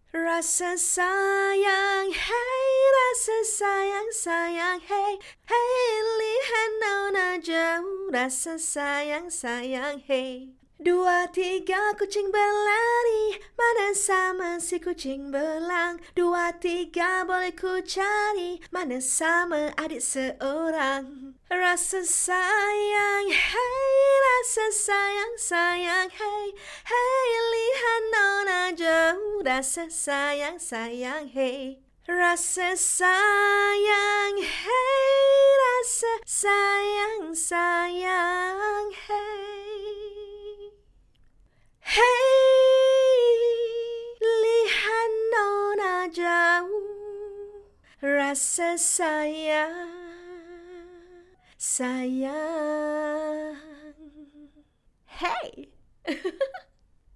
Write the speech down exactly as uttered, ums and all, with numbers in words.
Rasa sayang, hey, rasa sayang, sayang, hey, hey, lihat nona jauh, rasa sayang, sayang, hey. Dua tiga kucing berlari, mana sama si kucing belang. Dua tiga boleh ku cari, mana sama adik seorang. Rasa sayang, hey, rasa sayang, sayang, hey, hey, lihat nona jauh, rasa sayang, sayang, hey. Rasa sayang, hey, rasa sayang, sayang, hey. Hey, lihat nona jauh, rasa sayang, sayang. Hey.